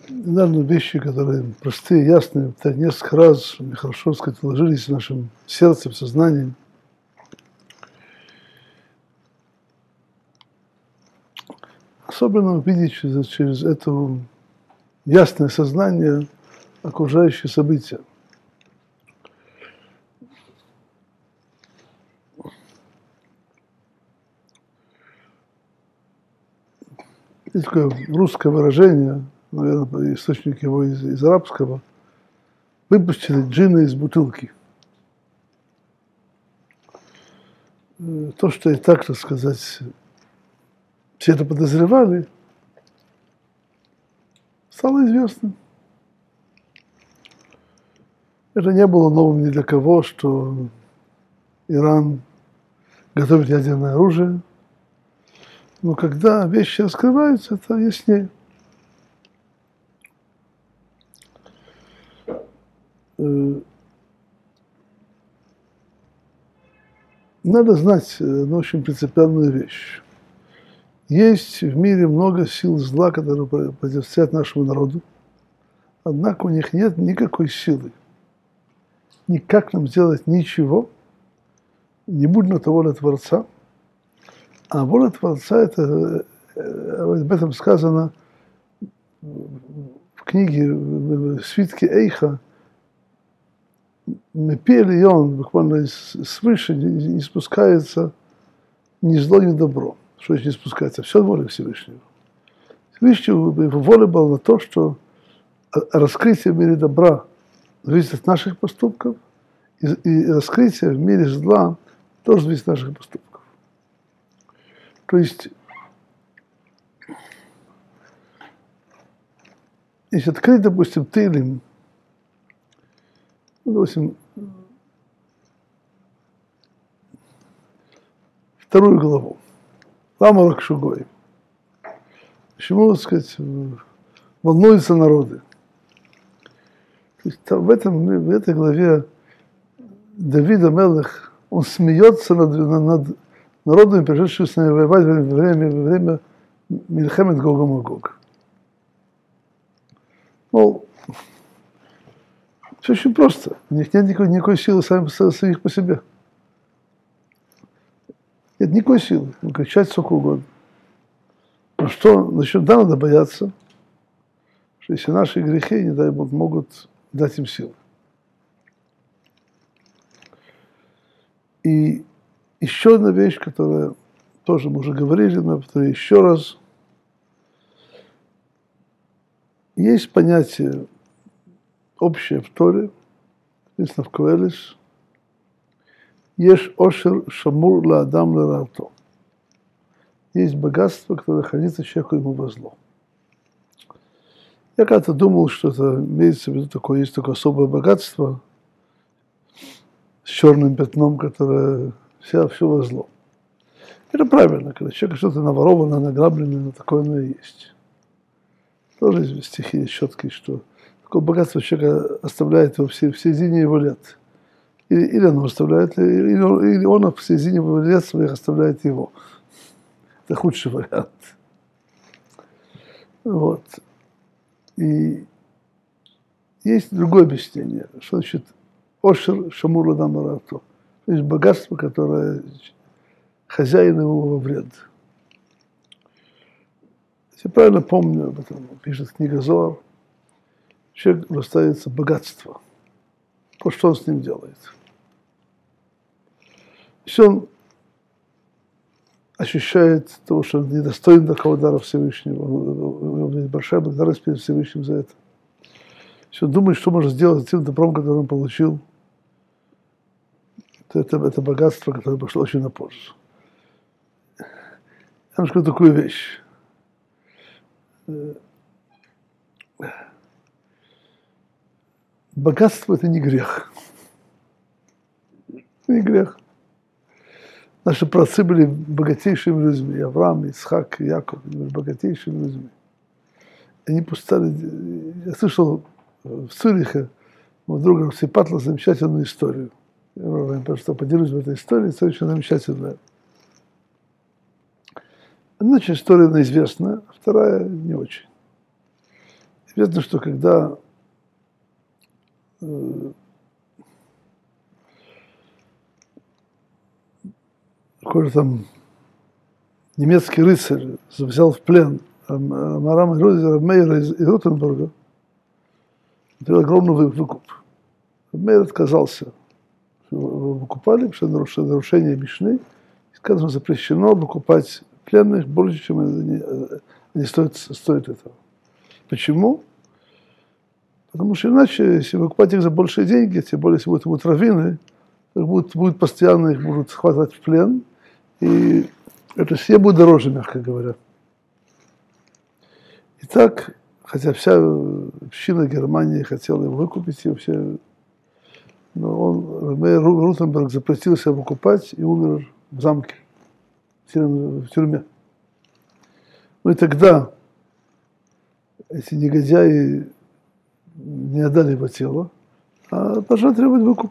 наверное, вещи, которые простые, ясные, так несколько раз хорошо, сказать, вложились в нашем сердце, в сознании. Особенно увидеть через это ясное сознание окружающие события. Есть такое русское выражение, наверное, источник его из арабского. Выпустили джинна из бутылки. То, что и так, так сказать, все это подозревали, стало известным. Это не было новым ни для кого, что Иран готовит ядерное оружие. Но когда вещи раскрываются, это яснее. Надо знать одну очень принципиальную вещь. Есть в мире много сил зла, которые противостоят нашему народу, однако у них нет никакой силы. Никак нам сделать ничего, не будь на то воля Творца. А воля Творца, это, об этом сказано в книге, в свитке Эйха, пели, и он буквально свыше не спускается ни зло, ни добро. Что значит не спускается? Все воля Всевышнего. Всевышнего воля была на то, что раскрытие в мире добра зависит от наших поступков, и раскрытие в мире зла тоже зависит от наших поступков. То есть, если открыть, допустим, Тейлим, допустим, 2 главу, Лама Ракшугой, почему, так сказать, волнуются народы. То есть, в этой главе Давид Амелех, он смеется над народами, пришедшими с нами воевать во время Мильхемет Гога Магог. Ну, все очень просто. У них нет никакой силы самих по себе. Нет никакой силы. Кричать сколько угодно. Но что, насчет да, надо бояться, что если наши грехи, не дай Бог, могут дать им силу. И еще одна вещь, которая тоже мы уже говорили, но повторю еще раз. Есть понятие общее в Торе, написано в Коэлеш, «Еш ошер шамур ла-адам ла-рато». Есть богатство, которое хранится человеку ему во зло. Я когда-то думал, что это имеется в виду такое, есть такое особое богатство с черным пятном, которое все во зло. Это правильно, когда человек что-то наворовано, награблено, такое оно и есть. Тоже из стихи есть четкие, что такое богатство человека оставляет его в середине его лет. Или оно оставляет, или он в середине его лет своих оставляет его. Это худший вариант. Вот. И есть другое объяснение, что значит ошер шамур ладам ла-рато. То есть богатство, которое хозяин его во вред. Если правильно помню, об этом пишет книга Зоар, человек доставится богатство. То, что он с ним делает. Если он ощущает того, что он недостоин такого дара Всевышнего, у него есть большая благодарность перед Всевышним за это. Если он думает, что может сделать тем добром, который он получил, то это богатство, которое пошло очень на пользу. Я вам скажу такую вещь. Богатство – это не грех. Не грех. Наши праотцы были богатейшими людьми. Авраам, Ицхак, Яков были богатейшими людьми. Они пустали... Я слышал в Цюрихе у друга Сипатла замечательную историю. Я просто поделюсь в этой истории. Это очень замечательная. Одна история, она известная, а вторая не очень. Известно, что когда какой-то там немецкий рыцарь взял в плен Марама Мейера из Ротенбурга, это огромный выкуп. Мейер отказался. Его выкупали, потому что нарушение Мишны. Сказано, запрещено выкупать пленных больше, чем они стоят этого. Почему? Потому что иначе, если выкупать их за большие деньги, тем более, если будут раввины, будет постоянно их будут схватывать в плен, и это все будет дороже, мягко говоря. Итак, хотя вся община Германии хотела его выкупить, и все, но мэр Ротенбург запретил себя выкупать и умер в замке, в тюрьме. Ну и тогда эти негодяи не отдали его тело, а должны требовать выкуп.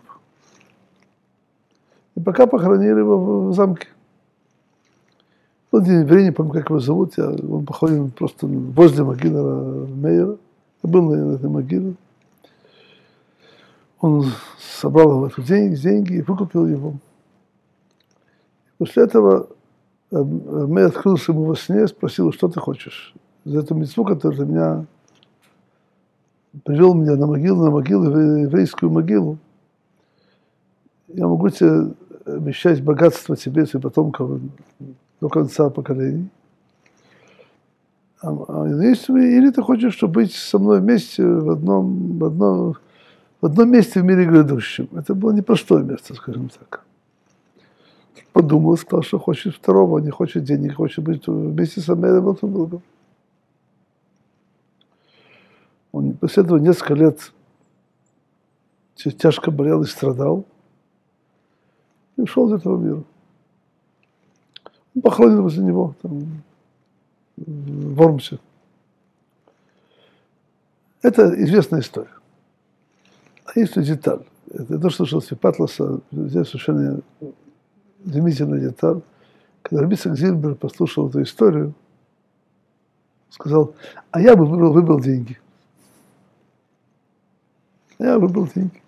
И пока похоронили его в замке. В тот день времени, не помню, как его зовут, он похоронен просто возле могилы Мейера. Я был на этой могиле. Он собрал в эту деньги и выкупил его. После этого Мейер открылся ему во сне и спросил, что ты хочешь. За эту мицву, которую ты меня привел меня на могилу, в еврейскую могилу. Я могу тебе обещать богатство тебе и потомкам до конца поколений. Или ты хочешь, чтобы быть со мной вместе в одном месте в мире грядущем. Это было непростое место, скажем так. Подумал, сказал, что хочет второго, не хочет денег, хочет быть вместе со мной Ротенбургом. Он после этого несколько лет тяжко болел и страдал. И ушел из этого мира. Он похоронен возле него, там, в Вормсе. Это известная история. А есть деталь. Это то, что слушал Патласа, здесь совершенно изумительная деталь. Когда Раби Ицхак Зильбер послушал эту историю, сказал, а я бы выбрал деньги. Я выбрал деньги.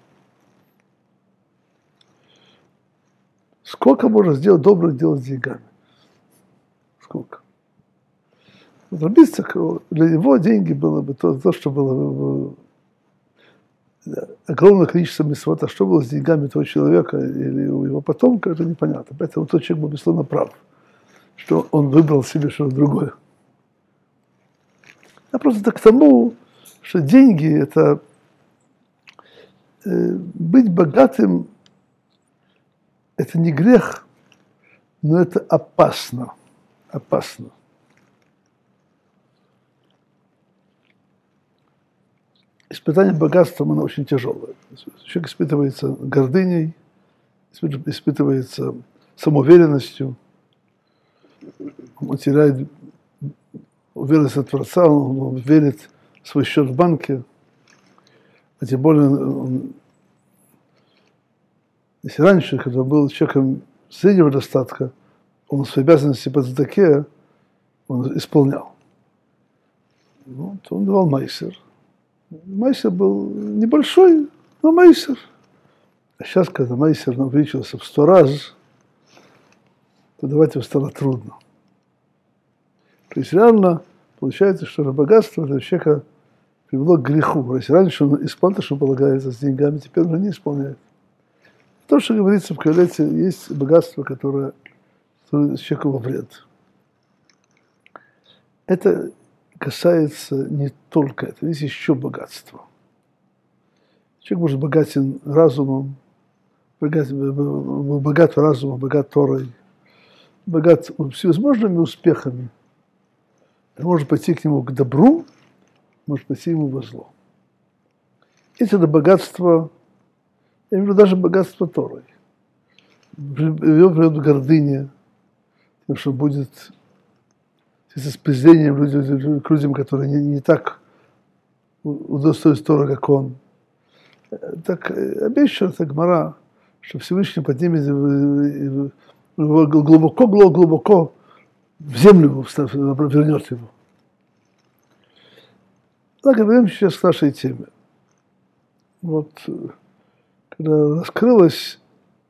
Сколько можно сделать добрых дел с деньгами? Сколько? Вот Раби Ицхак, для него деньги было бы то, что было огромное количество мицвот, а что было с деньгами того человека или у его потомка, это непонятно. Поэтому тот человек был, безусловно, прав, что он выбрал себе что-то другое. А просто к тому, что деньги – это быть богатым, это не грех, но это опасно. Опасно. Испытание богатством, оно очень тяжелое. Человек испытывается гордыней, испытывается самоуверенностью, он теряет уверенность в Творца, он верит в свой счет в банке, а тем более, если раньше, когда был человеком среднего достатка, он свои обязанности по цдаке он исполнял. Ну, то он давал майсер. Майсер был небольшой, но майсер. А сейчас, когда майсер увеличился в 100 раз, то давать его стало трудно. То есть реально получается, что богатство этого человека привело к греху. Если раньше он исполнял, что полагается с деньгами, теперь он не исполняет. То, что говорится в Коэлете, есть богатство, которое человеку во вред. Это касается не только этого, есть еще богатство. Человек может богатен разумом, богат разумом, богат Торой, богат всевозможными успехами. Может пойти к нему к добру, может пойти ему во зло. Если это богатство, я имею в виду даже богатство Торой, его приведет гордыня, тем, что будет с презрением к людям, которые не так удостоились Тора, как он. Так обещано Гмара, что Всевышний поднимет его глубоко в землю вернет его. Однако вернемся сейчас к нашей теме. Вот, когда раскрылась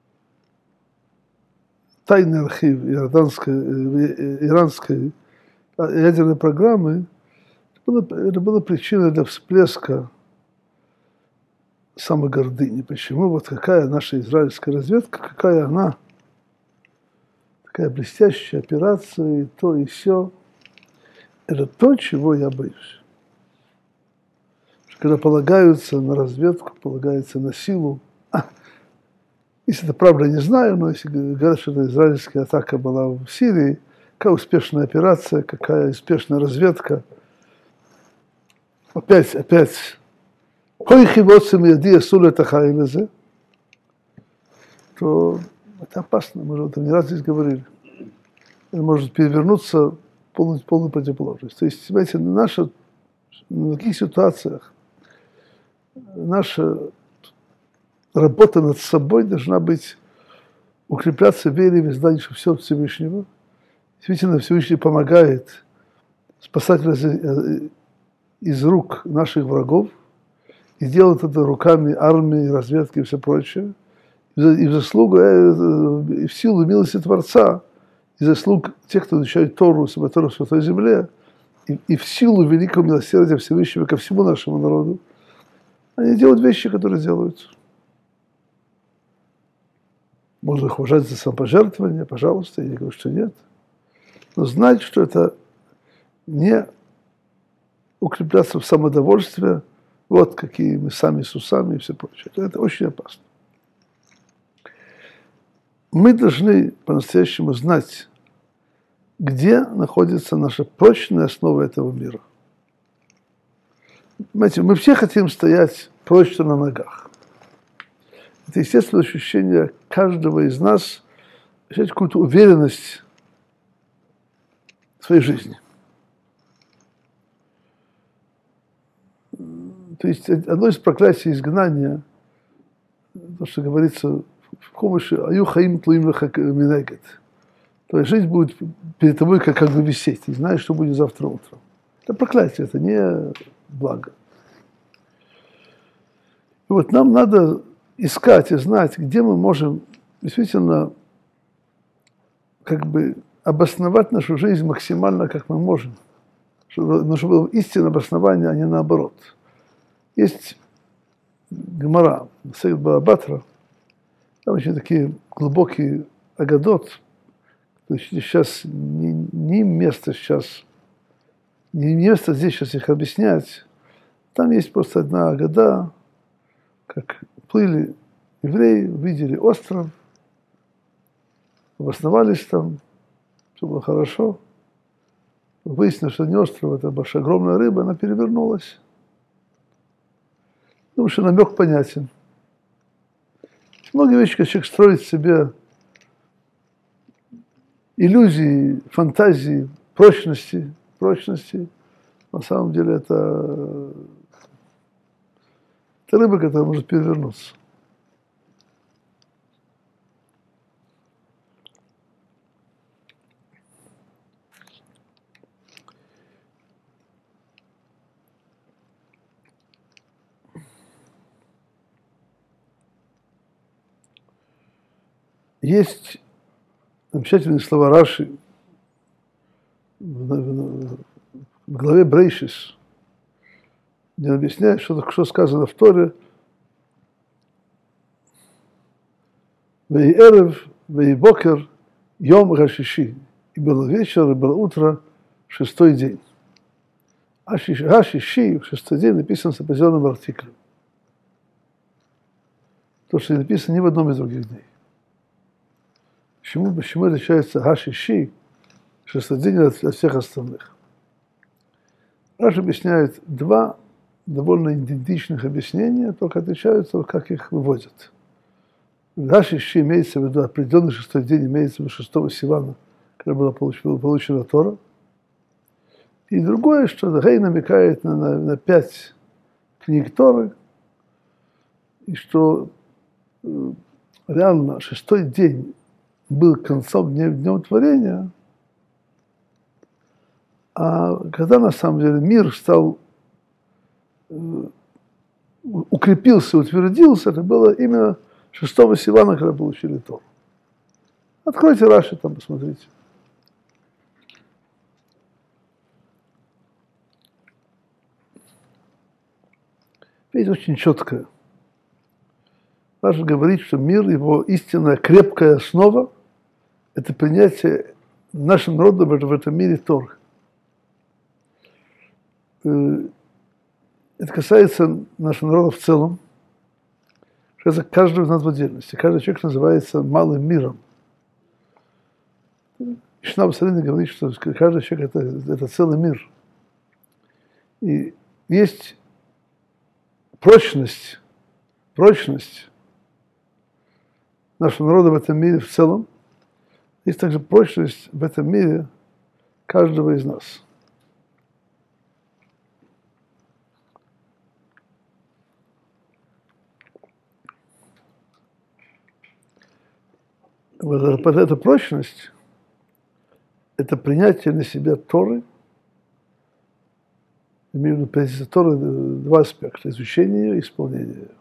тайный архив иранской ядерной программы, это было причиной для всплеска самогордыни. Почему? Вот какая наша израильская разведка, какая она, такая блестящая операция, и то, и сё. Это то, чего я боюсь. Когда полагаются на разведку, полагаются на силу. Если это правда, не знаю, но если говорят, что это израильская атака была в Сирии, какая успешная операция, какая успешная разведка. Опять, то это опасно, мы уже об этом не раз здесь говорили. Это может перевернуться полную противоположность. То есть, понимаете, в таких ситуациях наша работа над собой должна быть укрепляться в вере в знании, что все от Всевышнего. Действительно, Всевышний помогает спасать из рук наших врагов и делает это руками армии, разведки и все прочее. И в заслугу, и в силу милости Творца, и заслуг тех, кто изучает Тору, Тору в Святой Земле, и в силу великого милосердия Всевышнего ко всему нашему народу, они делают вещи, которые делаются. Можно их уважать за самопожертвование, пожалуйста, я не говорю, что нет. Но знать, что это не укрепляться в самодовольстве, вот какие мы сами с усами и все прочее. Это очень опасно. Мы должны по-настоящему знать, где находится наша прочная основа этого мира. Понимаете, мы все хотим стоять прочно на ногах. Это естественное ощущение каждого из нас, ощущать какую-то уверенность в своей жизни. То есть одно из проклятий изгнания, то, что говорится в помощи «Аю хаим тлуим леха минегет». То есть жизнь будет перед тобой как бы висеть, и знаешь, что будет завтра утром. Это проклятие, это не благо. И вот нам надо искать и знать, где мы можем действительно как бы обосновать нашу жизнь максимально, как мы можем. Но чтобы было истинное обоснование, а не наоборот. Есть Гемара, Сеид Баабатра, там очень такие глубокие агадот, то есть сейчас не место здесь сейчас их объяснять. Там есть просто одна агада, как плыли евреи, увидели остров, обосновались там, все было хорошо. Выяснилось, что не остров, это большая огромная рыба, она перевернулась. Потому что намек понятен. Многие вещи, когда человек строит себе иллюзии, фантазии, прочности, на самом деле это рыба, которая может перевернуться. Есть замечательные слова Раши в главе Брейшис, где он объясняет, что сказано в Торе. «Вей-эрев, вей-бокер, йом гашиши». И было вечер, и было утро, шестой день. Гашиши, в шестой день, написано с определенным артиклем. То, что не написано ни в одном из других дней. Почему отличается Гашиши, шестой день, от всех остальных? Раш объясняет два довольно идентичных объяснения, только отличаются, как их выводят. Гашиши имеется в виду определенный шестой день, имеется в виду шестого Сивана, когда была получена Тора. И другое, что Гей намекает на 5 книг Торы, и что реально шестой день был концом днем творения, а когда на самом деле мир стал укрепился, утвердился, это было именно 6-го Сивана, когда получили Тору. Откройте Раши, там посмотрите. Видите, очень четкое. Раши говорит, что мир, его истинная крепкая основа – это принятие нашим народом в этом мире Торы. Это касается нашего народа в целом, касается каждого из нас в отдельности. Каждый человек называется малым миром. Мишна Бесалина говорит, что каждый человек это целый мир. И есть прочность нашего народа в этом мире в целом. Есть также прочность в этом мире каждого из нас. Вот эта прочность – это принятие на себя Торы. Имею в виду принятие Торы два аспекта – изучение ее и исполнение ее.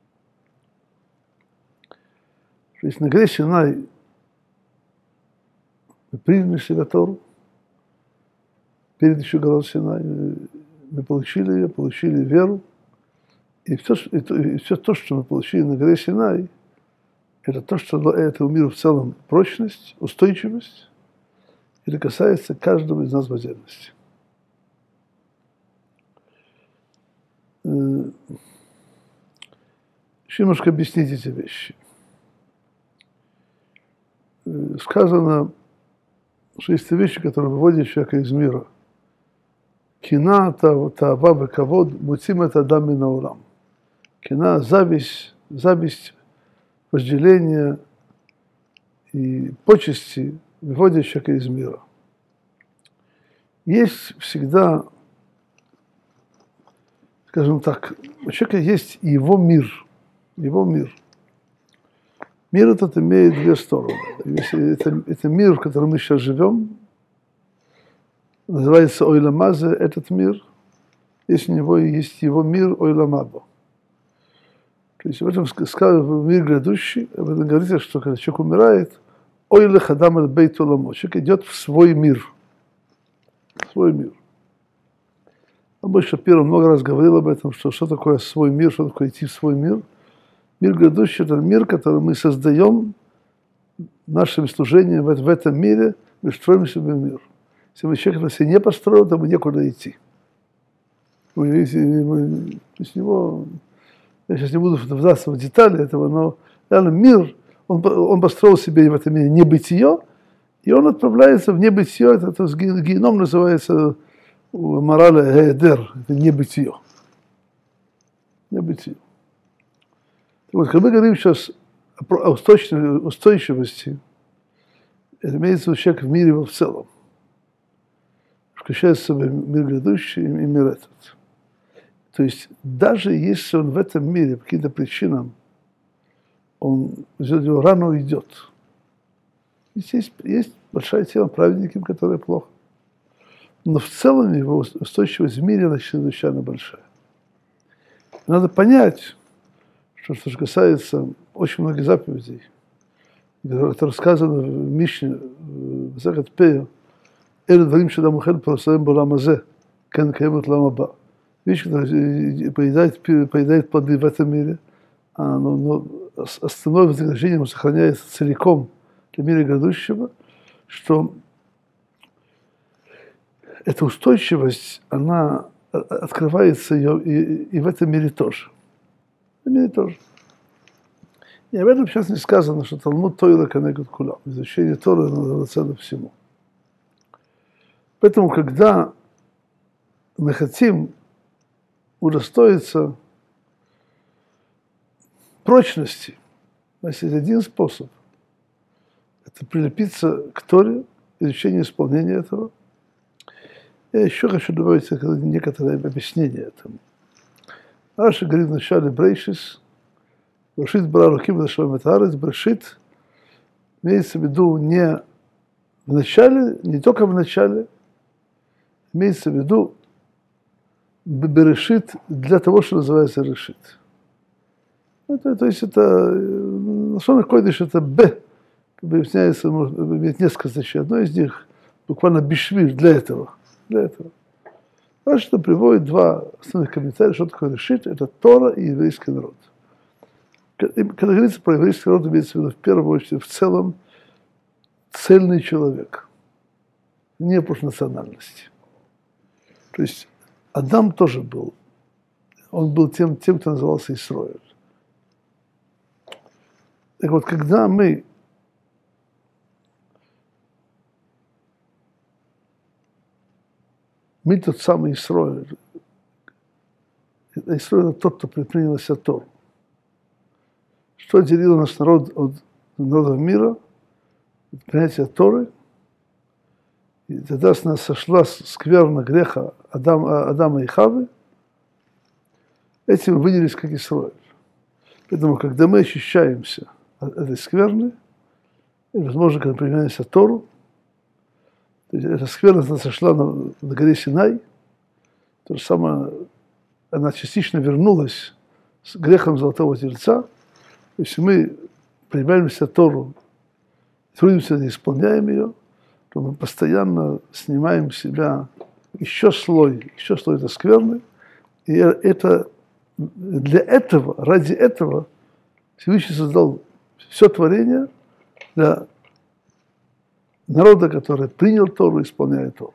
То есть на горе Синай мы приняли на себя Тору, перед еще горой Синай мы получили ее, получили веру, и все то, что мы получили на горе Синай, это то, что для этого мира в целом прочность, устойчивость, это касается каждого из нас в отдельности. Еще немножко объяснить эти вещи. Сказано, что есть вещи, которые выводят человека из мира. Кина, таава, векавод, муцим это адам мин хаолам. Кина, зависть, вожделение и почести выводят человека из мира. Есть всегда, скажем так, у человека есть его мир. Его мир. Мир этот имеет две стороны. Это мир, в котором мы сейчас живем, называется Ойламазе, этот мир. Есть у него есть его мир Ойламабо. То есть в этом сказано, в мир грядущий, об этом говорится, что когда человек умирает, Ойле хадам аль бейт оламо. Человек идет в свой мир. В свой мир. Рабби Шапиро много раз говорил об этом, что такое свой мир, что такое идти в свой мир. Мир грядущий – это мир, который мы создаем нашим служением в этом мире, мы строим себе мир. Если мы человек себе не построил, то мы некуда идти. С него, я сейчас не буду вдаваться в детали этого, но реально мир, он построил себе в этом мире небытие, и он отправляется в небытие, это геном называется мораль геедер, это небытие. Небытие. Вот, когда мы говорим сейчас о устойчивости, это имеется в виду человек в мире в целом. Включая в себя мир грядущий и мир этот. То есть даже если он в этом мире по каким-то причинам, он рано уйдет. Есть большая тема праведников, которые плохо. Но в целом его устойчивость в мире чрезвычайно большая. Надо понять, что же касается очень многих заповедей, которые сказаны в Мишне, в Масехет Пея, «Эле дворим ше'адам охел парасаим бa'olam хазе, кен каемот лa'olam хаба». Вещи, которые поедает плоды в этом мире, но основное вознаграждение сохраняется целиком для мира грядущего, что эта устойчивость, она открывается и в этом мире тоже. В мире тоже. И об этом сейчас не сказано, что Талмуд Тойра канегут кулам. Изучение Торы равноценно всему. Поэтому, когда мы хотим удостоиться прочности, у нас есть один способ. Это прилепиться к Торе, изучение исполнения этого. Я еще хочу добавить некоторые объяснения этому. Раши говорит в начале Брейшис, Брешит бара Элоким вешамаим вет хаарец, Брешит имеется в виду не в начале, не только в начале, имеется в виду берешит для того, что называется решит. То есть это, лашон койдеш это б, объясняется, имеет несколько значений. Одно из них буквально бишвиль для этого. Для этого. Что приводит два основных комментария, что такое решит, это Тора и еврейский народ. Когда говорится про еврейский народ, имеется в виду в первую очередь в целом цельный человек, не по национальности. То есть Адам тоже был, он был тем, кто назывался Исроэль. Так вот, когда мы тот самый Исроэль, Исроэль это тот, кто предпринял Тору. Что отделило наш народ от народов мира? Принятие Торы. И тогда с нас сошла скверна греха Адама и Хавы. Этим вынялись как Исроэль. Поэтому, когда мы очищаемся от этой скверны, и, возможно, когда применяемся Тору, то есть эта скверна сошла на горе Синай, то же самое, она частично вернулась с грехом Золотого Тельца. Если мы принимаемся Тору, трудимся, не исполняем ее, то мы постоянно снимаем с себя еще слой этой скверны. И это, для этого, ради этого Всевышний создал все творение для народа, который принял Тору и исполняет Тору.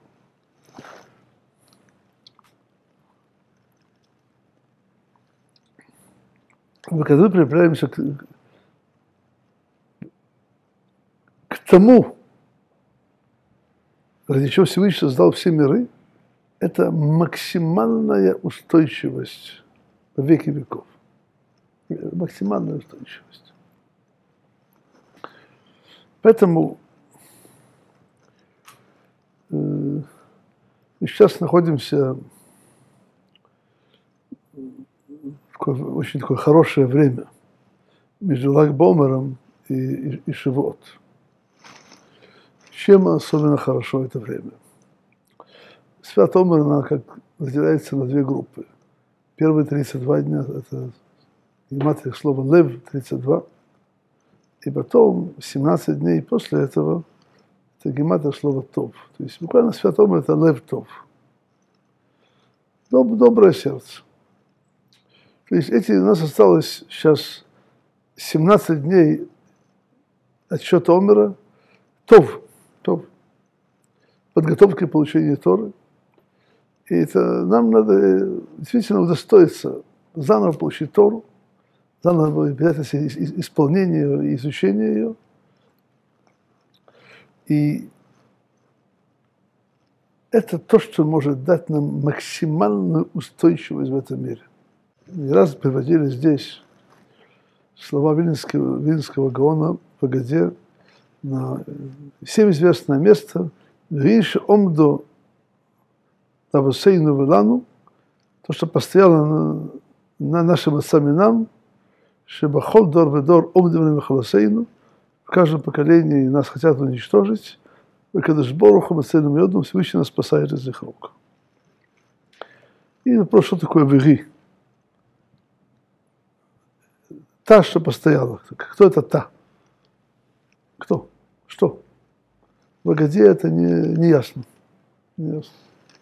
Когда мы приближаемся к тому, ради чего Всевышний создал все миры, это максимальная устойчивость во веки веков. Максимальная устойчивость. Поэтому мы сейчас находимся в очень такое хорошее время между Lag BaOmerом и Шивот. Чем особенно хорошо это время? Свят Омер, она как разделяется на две группы. Первые 32 дня, это гематрия слова лев, 32. И потом 17 дней после этого, это гематрия слова тов. То есть буквально Свят Омер это лев тов. Доброе сердце. То есть у нас осталось сейчас 17 дней отсчета Омера, тов. Подготовка к получению Торы. И это нам надо действительно удостоиться заново получить Тору, заново обязательно исполнение ее и изучение ее. И это то, что может дать нам максимальную устойчивость в этом мире. Не раз приводили здесь слова Вильнского Гаона в Агаде, на всем известное место «Виш омдо тавосейну велану», то, что постояло на нашим отцам и нам, «Шебахол дор ведор омдо вехолосейну», в каждом поколении нас хотят уничтожить, «Векадыш боруху мацейну мьодну», Всевышний нас спасает из их рук. И вопрос, что такое «вири»? Та, что постояла. Кто это та? Кто? Что? В Агаде это не ясно. Не ясно.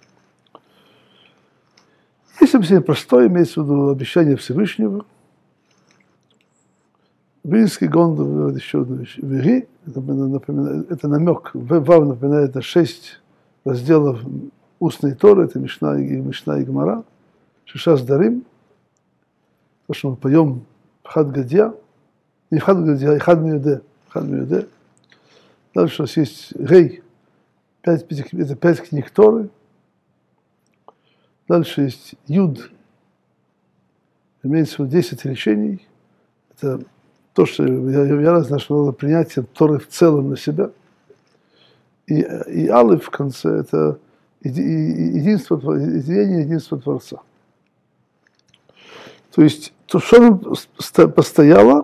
Есть объяснение простое, имеется в виду обещание Всевышнего. Вильнский Гаон говорит еще одну вещь. Вири, это намек, Вав напоминает на 6 разделов устной Торы, это Мишна и Гемара, Шишас Дарим, то, что мы поем Хад Гадья, не Хад Гадья, а Хад Миюде. Дальше у нас есть Рей, 5 книг Торы. Дальше есть Юд, имеется в виду 10 речений. Это то, что я знаю, что надо принятие Торы в целом на себя. И Алеф в конце – это единство Творца. То есть то, что нам постояло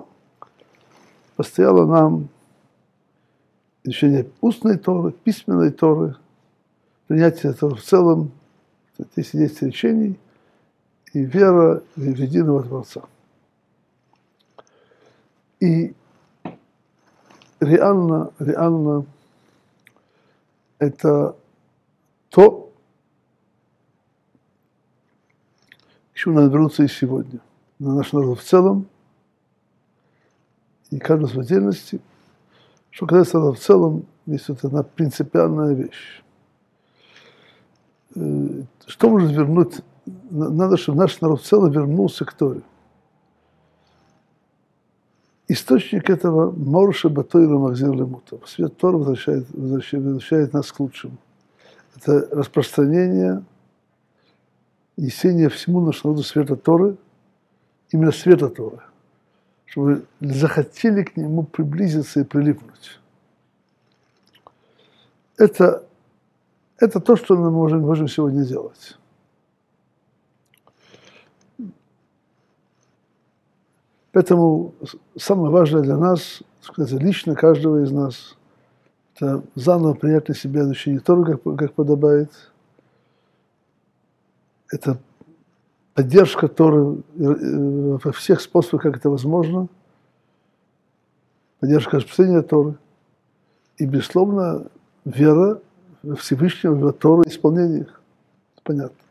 нам изучение устной Торы, письменной Торы, принятие Торы в целом, 10 речений, и вера в единого Творца. И реально это то, к чему надо вернуться и сегодня. На наш народ в целом, и каждый в отдельности. Что касается народа в целом, есть вот одна принципиальная вещь. Что может вернуть? Надо, чтобы наш народ в целом вернулся к Торе. Источник этого – Морше Батойра Махзир Лемутов. Свет Тора возвращает нас к лучшему. Это распространение, несение всему нашему народу света Торы, именно света Торы, чтобы захотели к нему приблизиться и прилипнуть. Это то, что мы можем сегодня делать. Поэтому самое важное для нас, сказать, лично каждого из нас, это заново принять на себя изучение Торы, как подобает. Это поддержка Торы во всех способах, как это возможно. Поддержка распространения Торы. И, безусловно, вера во Всевышнего, в Тору, исполнение их. Понятно.